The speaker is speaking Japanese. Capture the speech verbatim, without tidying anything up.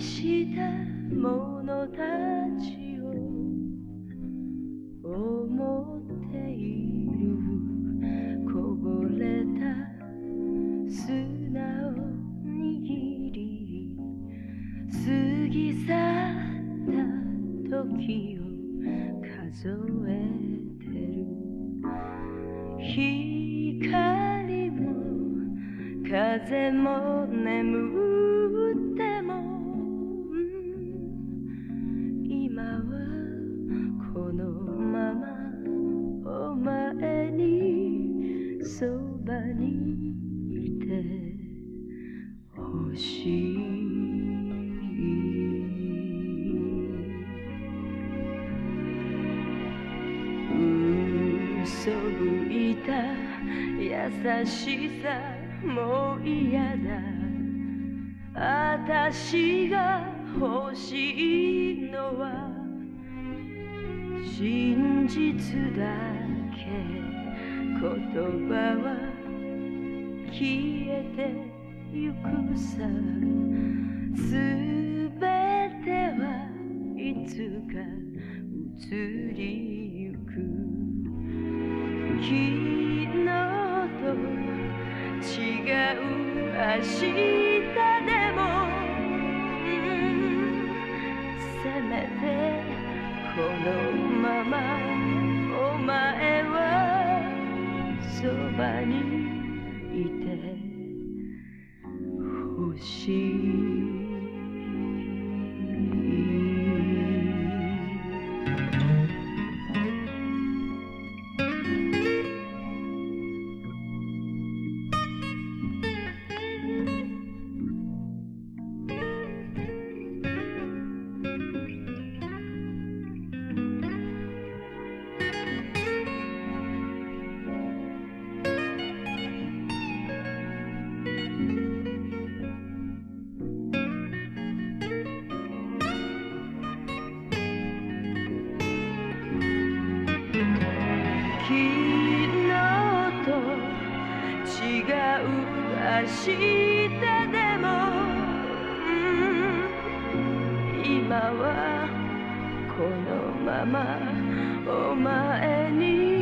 した者たちを思っている。こぼれた砂を握り過ぎ去った時を数えてる。光も風も眠っても、うん、今はこのままお前にそばにいてほしい。嘘吹いた優しさもう嫌だ。私が欲しいのは真実だけ。言葉は消えてゆくさ。すべてはいつか移りゆく。昨日と違う明日でも、うん、せめてこのままお前はそばにいてほしい。昨日と違う明日でも、うん、今はこのままお前に